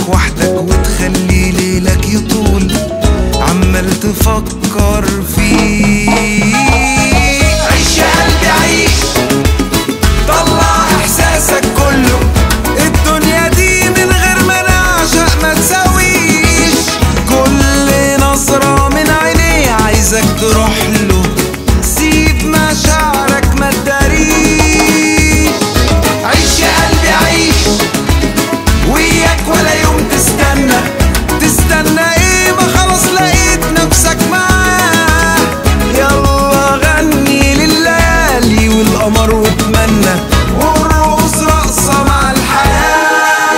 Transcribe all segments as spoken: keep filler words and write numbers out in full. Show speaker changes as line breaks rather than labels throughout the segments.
لك وحدك وتخلي ليلك يطول، عمال تفكر فيه. عيش يا قلبي عيش، طلع احساسك كله، الدنيا دي من غير ما نعشق ما تساويش. كل نظرة من عينيه عايزك تروح له، سيب مشاعرك ما تداريش. عيش يا قلبي عيش، وياك ولا يوم تستنى، تستنى ايه ما خلاص لقيت نفسك معاه. يلا غني لليالي والقمر واتمنى، والرقص رقصة مع الحياة.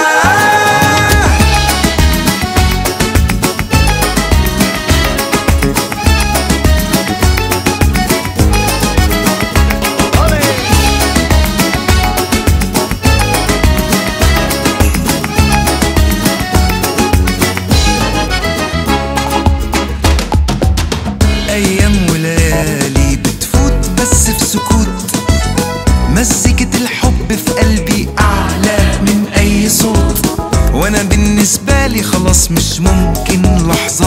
أيام وليالي بتفوت بس في سكوت، مزيكة الحب في قلبي أعلى من أي صوت، وأنا بالنسبة لي خلاص مش ممكن لحظة